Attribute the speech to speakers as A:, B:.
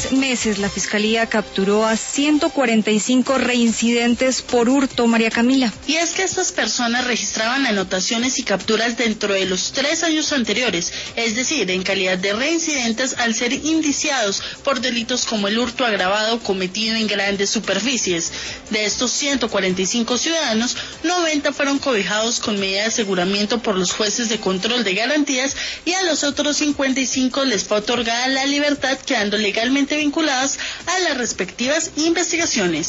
A: 3 meses la Fiscalía capturó a 145 reincidentes por hurto, María Camila.
B: Y es que estas personas registraban anotaciones y capturas dentro de los 3 años anteriores, es decir, en calidad de reincidentes al ser indiciados por delitos como el hurto agravado cometido en grandes superficies. De estos 145 ciudadanos, 90 fueron cobijados con medida de aseguramiento por los jueces de control de garantías y a los otros 55 les fue otorgada la libertad, quedando legalmente vinculadas a las respectivas investigaciones.